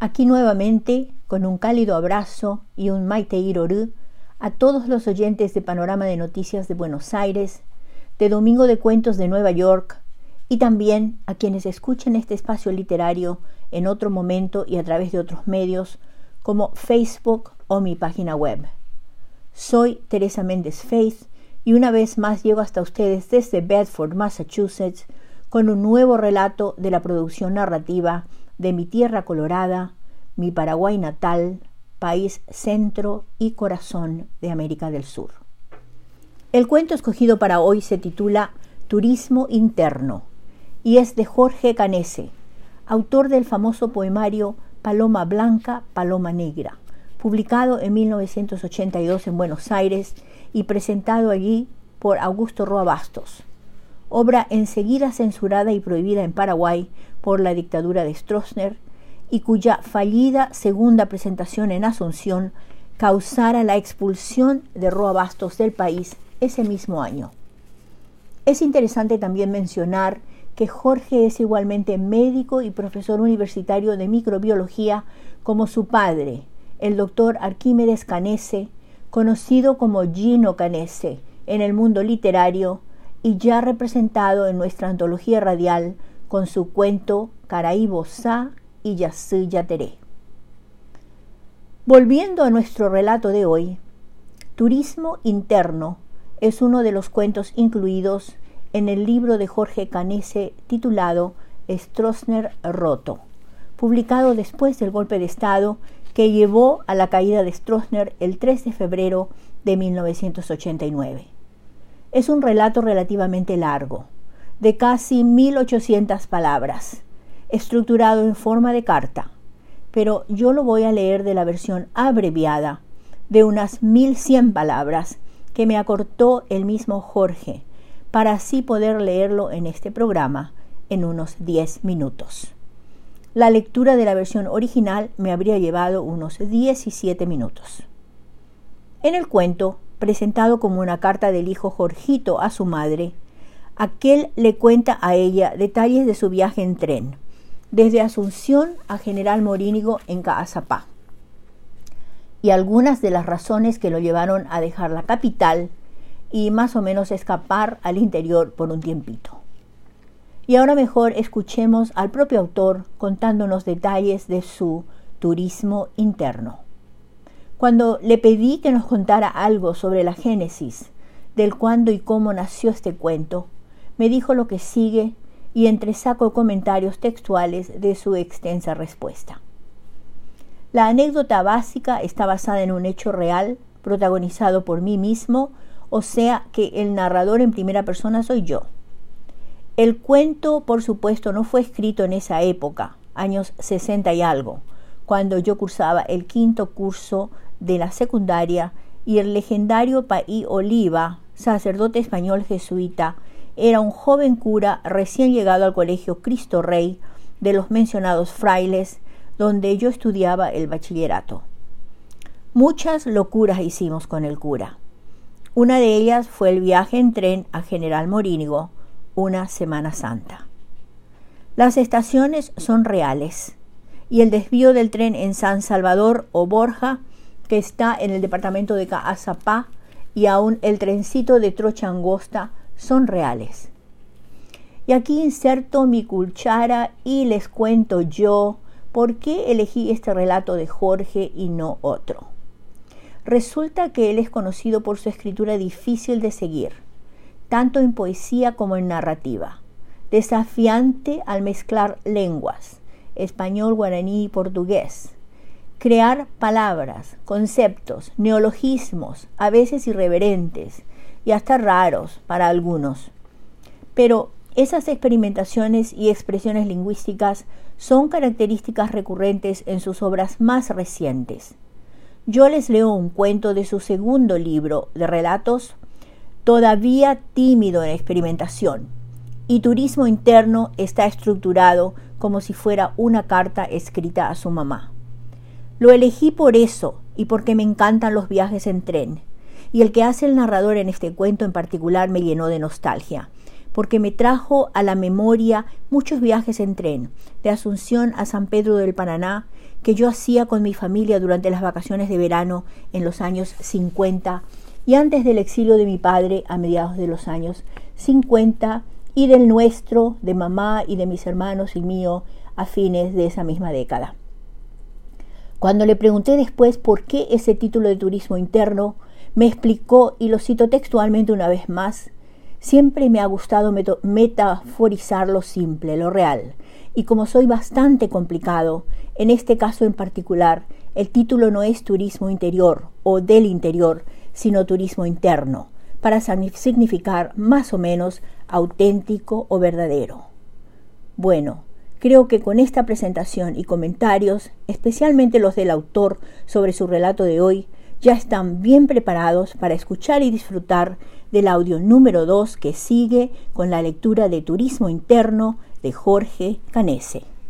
Aquí nuevamente, con un cálido abrazo y un Maite Iroru, a todos los oyentes de Panorama de Noticias de Buenos Aires, de Domingo de Cuentos de Nueva York, y también a quienes escuchen este espacio literario en otro momento y a través de otros medios, como Facebook o mi página web. Soy Teresa Méndez Faith y una vez más llego hasta ustedes desde Bedford, Massachusetts, con un nuevo relato de la producción narrativa de mi tierra colorada, mi Paraguay natal, país centro y corazón de América del Sur. El cuento escogido para hoy se titula Turismo interno y es de Jorge Canesse, autor del famoso poemario Paloma Blanca, Paloma Negra, publicado en 1982 en Buenos Aires y presentado allí por Augusto Roa Bastos, obra enseguida censurada y prohibida en Paraguay por la dictadura de Stroessner y cuya fallida segunda presentación en Asunción causara la expulsión de Roa Bastos del país ese mismo año. Es interesante también mencionar que Jorge es igualmente médico y profesor universitario de microbiología como su padre, el doctor Arquímedes Canesse, conocido como Gino Canesse en el mundo literario y ya representado en nuestra antología radial con su cuento Caraíbo Sá y Yasí Yateré. Volviendo a nuestro relato de hoy, Turismo interno es uno de los cuentos incluidos en el libro de Jorge Canesse titulado Stroessner roto, publicado después del golpe de Estado que llevó a la caída de Stroessner el 3 de febrero de 1989. Es un relato relativamente largo, de casi 1800 palabras, estructurado en forma de carta, pero yo lo voy a leer de la versión abreviada, de unas 1100 palabras, que me acortó el mismo Jorge, para así poder leerlo en este programa en unos 10 minutos. La lectura de la versión original me habría llevado unos 17 minutos. En el cuento, presentado como una carta del hijo Jorgito a su madre, aquel le cuenta a ella detalles de su viaje en tren, desde Asunción a General Morínigo en Caazapá, y algunas de las razones que lo llevaron a dejar la capital y más o menos escapar al interior por un tiempito. Y ahora mejor escuchemos al propio autor contándonos detalles de su turismo interno. Cuando le pedí que nos contara algo sobre la génesis, del cuándo y cómo nació este cuento, me dijo lo que sigue y entresaco comentarios textuales de su extensa respuesta. La anécdota básica está basada en un hecho real, protagonizado por mí mismo, o sea que el narrador en primera persona soy yo. El cuento, por supuesto, no fue escrito en esa época, años 60 y algo, cuando yo cursaba el 5º curso de la secundaria y el legendario Paí Oliva, sacerdote español jesuita, era un joven cura recién llegado al colegio Cristo Rey de los mencionados frailes, donde yo estudiaba el bachillerato. Muchas locuras hicimos con el cura. Una de ellas fue el viaje en tren a General Morínigo, una Semana Santa. Las estaciones son reales y el desvío del tren en San Salvador o Borja, que está en el departamento de Caazapá, y aún el trencito de Trocha Angosta son reales. Y aquí inserto mi cuchara y les cuento yo por qué elegí este relato de Jorge y no otro. Resulta que él es conocido por su escritura difícil de seguir, tanto en poesía como en narrativa, desafiante al mezclar lenguas, español, guaraní y portugués, crear palabras, conceptos, neologismos, a veces irreverentes y hasta raros para algunos. Pero esas experimentaciones y expresiones lingüísticas son características recurrentes en sus obras más recientes. Yo les leo un cuento de su segundo libro de relatos, todavía tímido en experimentación, y Turismo interno está estructurado como si fuera una carta escrita a su mamá. Lo elegí por eso y porque me encantan los viajes en tren, y el que hace el narrador en este cuento en particular me llenó de nostalgia, porque me trajo a la memoria muchos viajes en tren, de Asunción a San Pedro del Paraná, que yo hacía con mi familia durante las vacaciones de verano en los años 50 y antes del exilio de mi padre a mediados de los años 50 y del nuestro, de mamá y de mis hermanos y mío a fines de esa misma década. Cuando le pregunté después por qué ese título de turismo interno, me explicó, y lo cito textualmente una vez más: siempre me ha gustado metaforizar lo simple, lo real, y como soy bastante complicado, en este caso en particular, el título no es turismo interior o del interior, sino turismo interno, para significar más o menos auténtico o verdadero. Bueno, creo que con esta presentación y comentarios, especialmente los del autor sobre su relato de hoy, ya están bien preparados para escuchar y disfrutar del audio número 2 que sigue con la lectura de Turismo Interno de Jorge Canesse.